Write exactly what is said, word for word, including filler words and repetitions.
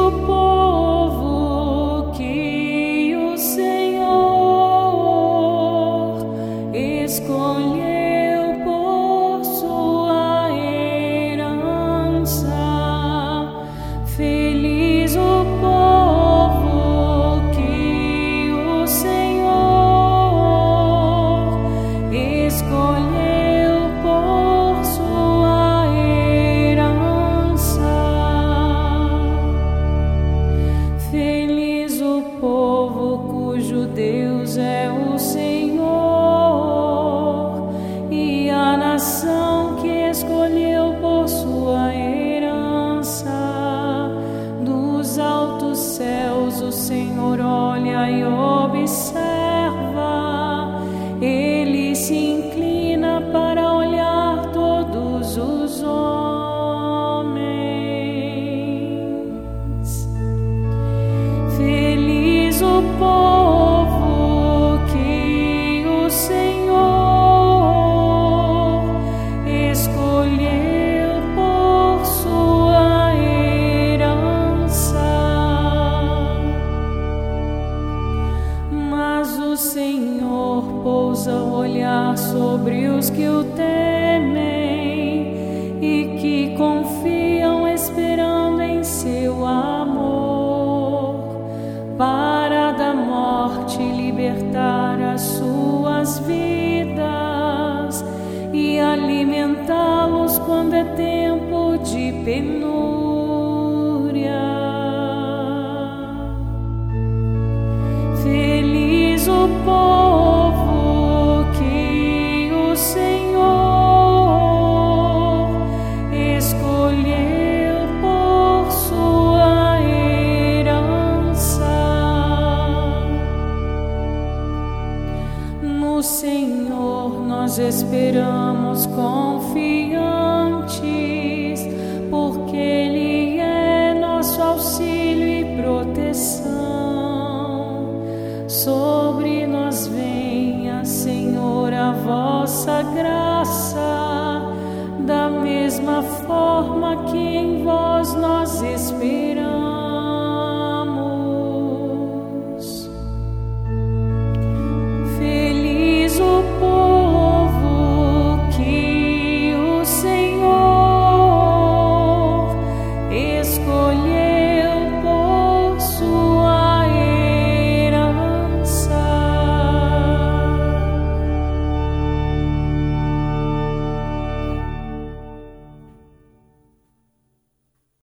o povo que o Senhor escolheu por sua herança. Feliz o povo que o Senhor escolheu por sua herança. Feliz o povo cujo Deus é o Senhor, e a nação que escolheu por sua herança. Dos altos céus o Senhor olha e observa, Ele se inclina para olhar todos os homens. Feliz o povo que o Senhor escolheu por sua herança. Mas o Senhor pousa o olhar sobre os que o temem e que confiam, esperando em seu amor, para da morte libertar as suas vidas e alimentá-los quando é tempo de penúria. Feliz o povo que o Senhor escolheu por sua herança. No Senhor nós esperamos confiantes, porque Ele é nosso auxílio e proteção. Sobre nós venha, Senhor, a vossa graça.